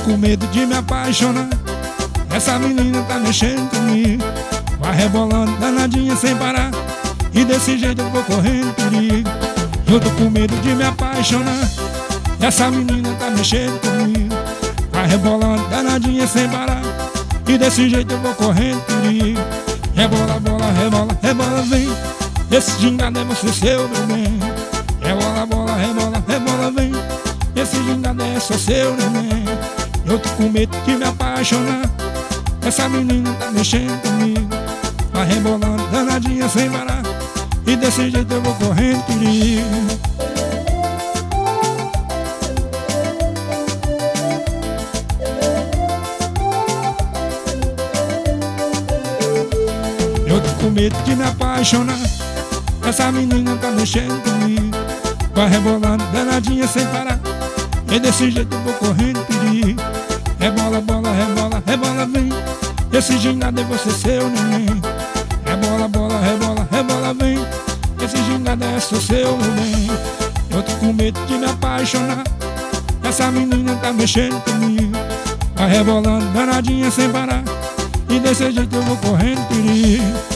com medo de me apaixonar. Essa menina tá mexendo comigo, vai rebolando danadinha sem parar, e desse jeito eu vou correndo perigo. Eu tô com medo de me apaixonar. Essa menina tá mexendo comigo, vai rebolando danadinha sem parar, e desse jeito eu vou correndo perigo. Rebola, bola, rebola, rebola, vem. Esse gingado é você, seu, meu bem. Rebola, bola, rebola, rebola, vem. Esse gingado é só seu, neném. Eu tô com medo de me apaixonar. Essa menina tá mexendo comigo, vai rebolando danadinha sem parar, e desse jeito eu vou correndo perigo. Eu tô com medo de me apaixonar. Essa menina tá mexendo comigo, vai rebolando danadinha sem parar, e desse jeito eu vou correndo perigo. Rebola, bola, rebola, rebola, vem. Esse gingado é você, seu, neném. Rebola, bola, rebola, rebola, vem. Esse gingado é só seu, meu bem. Eu tô com medo de me apaixonar. Essa menina tá mexendo comigo, vai rebolando danadinha sem parar, e desse jeito eu vou correndo perigo.